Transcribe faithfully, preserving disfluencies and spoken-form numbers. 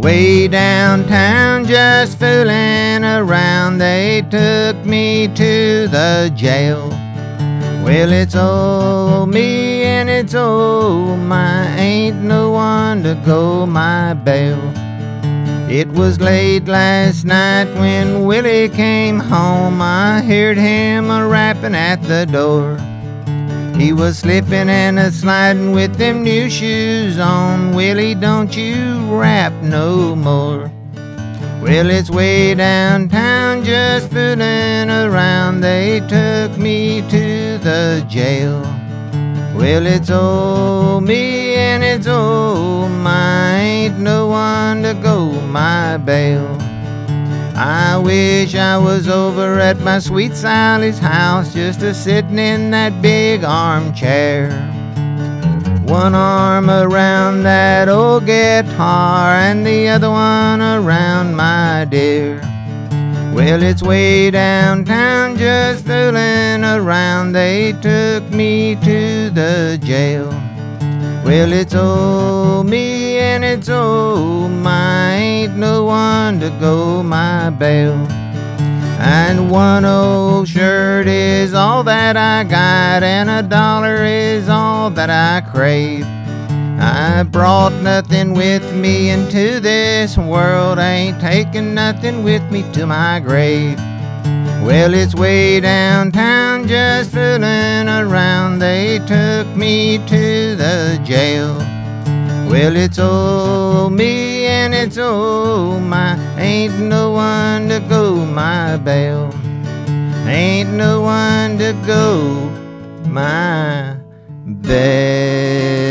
Way downtown just fooling around, they took me to the jail. Well, it's oh me and it's oh my, ain't no one to go my bail. It was late last night when Willie came home. I heard him a-rapping at the door. He was slipping and a-sliding with them new shoes on. Willie, don't you rap no more. Well, it's way downtown just fooling around, they took me to the jail. Well, it's oh me and it's oh my, ain't no one to go my bail. I wish I was over at my sweet Sally's house, just a-sitting in that big armchair. One arm around that old guitar and the other one around my dear. Well, it's way downtown just fooling around, they took me to the jail. Well, it's oh me and it's oh my, ain't no one to go my bail. And one old shirt is all that I got, and a dollar is all that I crave. I brought nothing with me into this world, I ain't taking nothing with me to my grave. Well, it's way downtown just fooling around, they took me to the jail. Well, it's oh me and it's oh my, ain't no one to go my bail. Ain't no one to go my bail.